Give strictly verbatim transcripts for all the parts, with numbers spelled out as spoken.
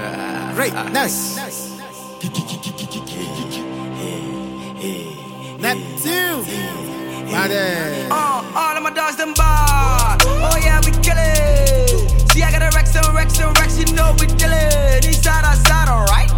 Greatness. Neptune. Body. Uh, all of my dogs them bad. Oh yeah, we kill it. See, I got a Rex and Rex and Rex, you know we chillin'. Inside, outside, alright.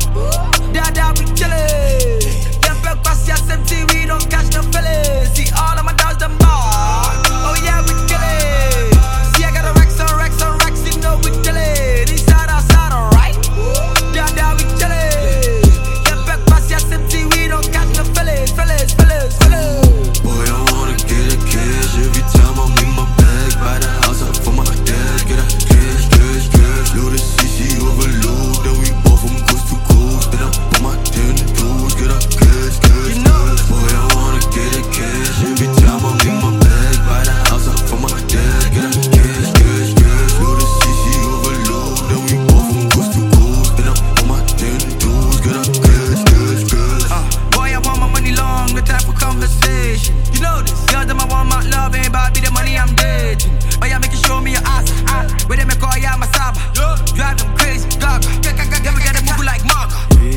Da da, we chillin'. Them big pass ya empty, we don't catch no feelings. See, all of my dogs them bad. Oh yeah, we kill it. See, I got a Rex and Rex and Rex, you know we chillin'. Inside, outside, alright. Da da, we chillin'. Them big pass ya empty, we don't catch no feelings, feelings, feelings, feelings. Boy, I wanna get a cash every time I'm in my bag. Buy the house up for my dad. Get a cash, cash, cash. Load the C C overload. Then we both from coast to coast. Then I put my ten toes. Get a cash, cash, cash. Boy, I wanna get a cash every time I'm in my bag. Buy the house up for my dad. Get a cash, cash, cash. Load the C C overload. Then we both from coast to coast. Then I put my ten toes. Get a cash, cash, cash. Uh, boy, I want my money long. No time for conversation. You know this. Girl, them I want my love, ain't about be the money I'm dating. Oh yeah, make you show me your ass. Ah, where they make all yeah, my saba. Drive them crazy, dog. Then we gotta move like Marga.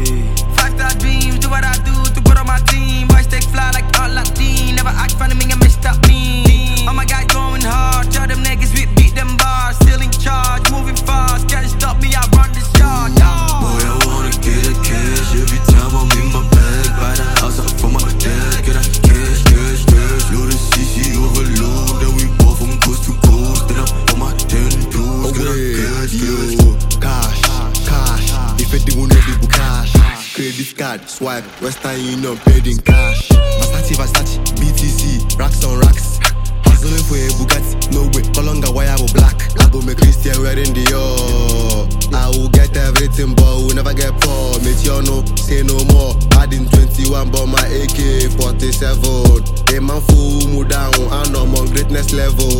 Five star dreams, do what I do to put on my team. Boys take fly like Aladdin. Never act fun of me and messed up me. Oh my guy going hard. Tell them niggas we beat them bars. Still in charge, moving fast. Can't stop me, I run this yard. Boy, I wanna get a cash every time I'm in my bag. Buy the house up for my dad. Get a cash, cash, cash. Load the C C overload. Then we both from coast to coast. Then I put my ten toes. Get a cash, cash. Cash, cash. If it don't know people cash. Credit card, swipe, Western Union paid in cash. Versace, Versace, B T C, racks on racks. Hustling for a Bugatti, no way. Colonga, why I'm black? I go make Christian wearing the yo. I will get everything, but will never get poor. Meteor no, say no more. Adding twenty-one, but my A K forty-seven. A man fool, move down, and I'm on greatness level.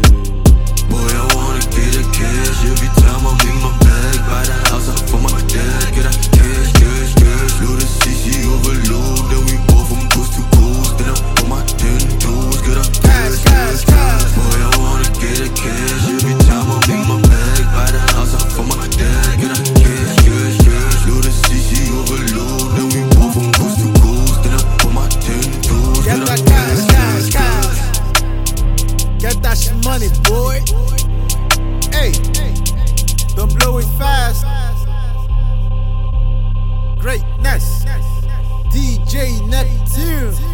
Boy, I wanna get a cash every time I'm in my bag. Buy the house up for my dad. Get a cash, cash, cash. Load the C C overload. Then we both from coast to coast. Then I put my ten toes. Get a cash, cash, cash. Boy, I wanna get a cash every time I'm in my bag. Buy the house up for my dad. Get a cash, cash, cash. Load the C C overload. Then we both from coast to coast. Then I put my ten toes. Get that cash, cash, cash. Get that shit money, boy. Hey, don't blow it fast. Greatness. D J Neptune.